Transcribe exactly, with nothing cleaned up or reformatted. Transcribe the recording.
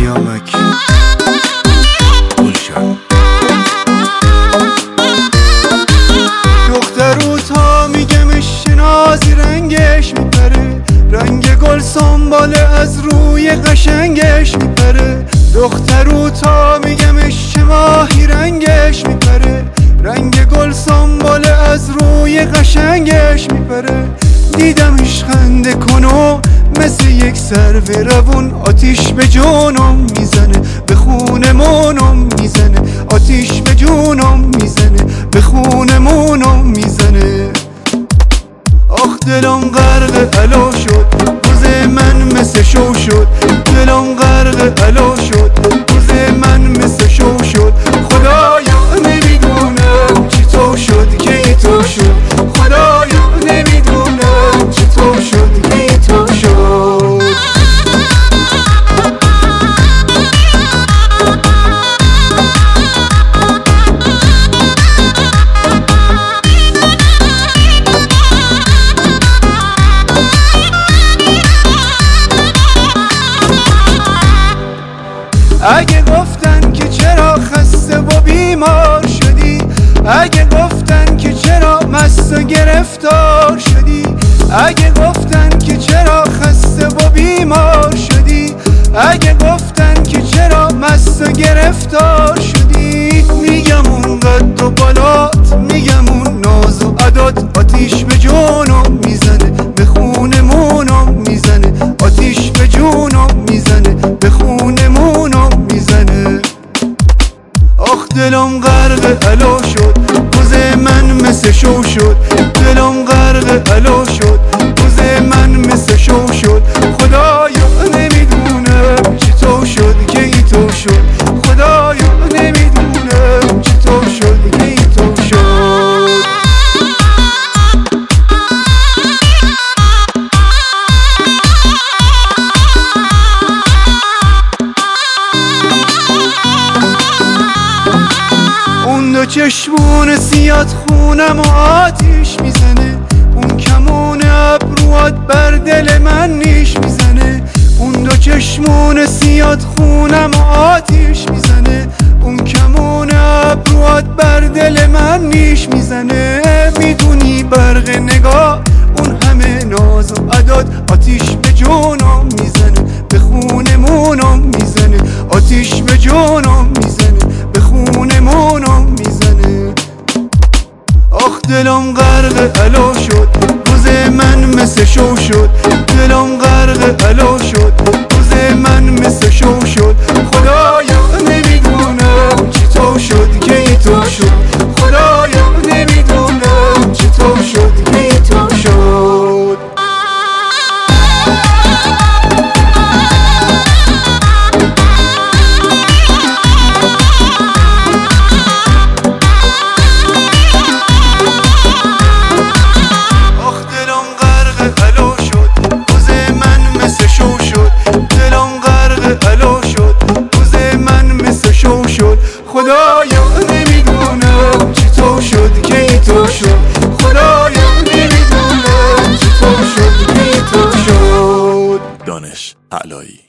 سیامک گلشن. دخترو تا میگمش نازی رنگش میپره، رنگ گل سنباله از روی قشنگش میپره. دخترو تا میگمش ماهی رنگش میپره، رنگ گل سنباله از روی قشنگش میپره. دیدمش خنده کنو مثل یک سرو روون، آتیش به جونم میزنه به خونمونم میزنه، آتیش به جونم میزنه به خونمونم میزنه. آخ دلم غرق علا شد، روز من مثل شو شد. دلم غرق علا شد، روز من مثل شو شد. خدایا نمیدونم چطور شد که تو شد، خدایا نمیدونم چطور شد که تو شد. اگه گفتن که چرا خسته و بیمار شدی، اگه گفتن که چرا مست و گرفتار شدی، اگه گفتن که چرا خسته و بیمار شدی، اگه گفتن که چرا مست و گرفتار شدی، میگم اون قد و بالات، میگم اون ناز و عدات، آتیش به جونم میزنه به خونمونم میزنه، آتیش به جونم میزنه به خونمونم میزنه. آخ دلم غرق علا شد، روز من مثل شو شد. دلم غرق علا شد، روز من مثل شو شد. خدایا نمیدونم چطور شد که ای تو شد، خدایا نمیدونم چطور شد که ای تو شد. اون دو چشمون سیاد خونم و آتیش میزنه، اون کمون ابروات بر دل من نیش میزنه. اون دو چشمون سیاد خونم و آتیش میزنه، اون کمون ابروات بر دل من نیش میزنه. میدونی برق نگاه اون همه ناز و عداد، آتیش به جونم میزنه به خونمونم میزنه، آتیش به جونم میزنه به خونمونم میزنه. آخ دلم غرق علا شد، روز من مثل شو شد. دلم غرق علا شد، روز من مثل شو شد. خدایا نمیدونم چطور شد که ای تو شد، خدایا نمیدونم چطور شد که ای تو شد. خدایا نمیدونم چطور شد که ای تو شد، خدایا نمیدونم چطور شد که ای تو شد. دانش علایی.